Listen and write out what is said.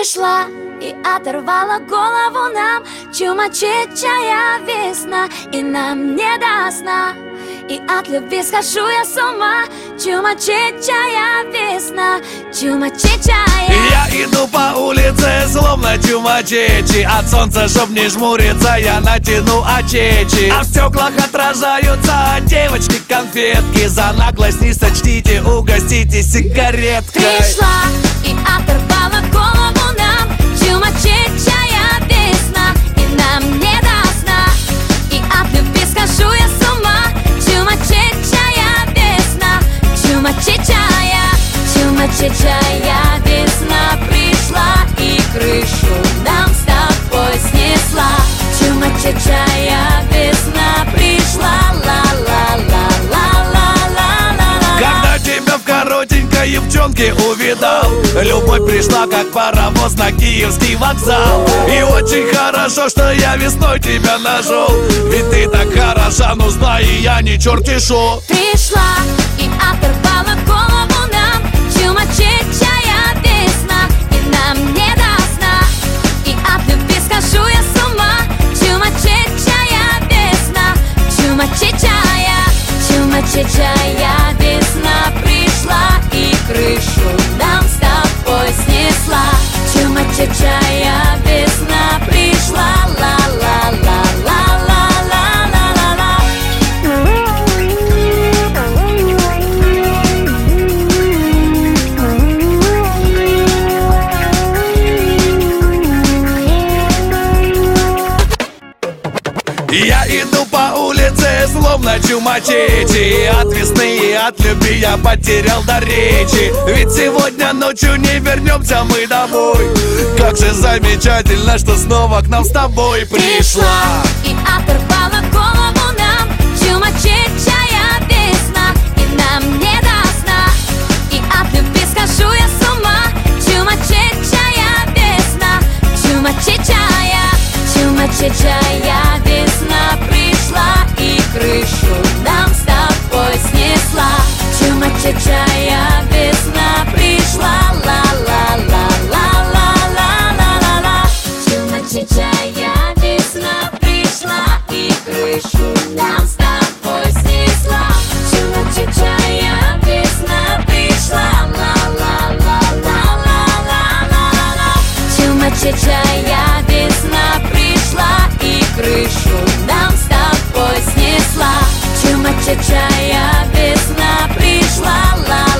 пришла и оторвала голову нам. Чумачечая весна, и нам не до сна. И от любви схожу я с ума. Чумачечая весна, чумачечая. Я иду по улице, словно чумачечи. От солнца, чтоб не жмуриться, я натяну очечи. А в стеклах отражаются девочки-конфетки. За наглость не сочтите, угоститесь сигареткой. Пришла и оторвала голову нам. Чумачечая весна, и нам не до сна. И от любви схожу я с ума. Чумачечая весна, чумачечая. Чумачечая весна пришла и крышу нам с тобой снесла. Чумачечая весна пришла, ла-ла-ла-ла-ла-ла-ла. Когда тебя в коротенькой юбчонке увидал, любовь пришла, как паровоз на Киевский вокзал. И очень хорошо, что я весной тебя нашел. Ведь ты так хороша, ну знай, я не черти шо. Пришла и оторвала голову нам. Чумачечая весна, и нам не до сна. И от любви схожу я с ума. Чумачечая весна, чумачечая. Чумачечая весна пришла и крышу нам с тобой снесла. Чумачечая весна пришла, ла-ла-ла-ла-ла-ла-ла-ла. Я иду по улице, словно чумачечи. И от весны, и от любви я потерял до речи. Ведь сегодня ночью не вернемся мы домой. Как же замечательно, что снова к нам с тобой пришла. И оторвала голову нам. Чумачечая весна, и нам не до сна. И от любви схожу я с ума. Чумачечая весна, чумачечая. Чумачечая весна пришла и крышу нам с тобой снесла. Чумачечая весна пришла, ла-ла-ла-ла-ла-ла-ла-ла. Чумачечая весна пришла и крышу нам с тобой снесла. Чумачечая весна пришла, ла-ла-ла-ла-ла-ла-ла-ла. Чумачечая весна пришла и крышу нам с тобой снесла. Чумачечая весна пришла, ла.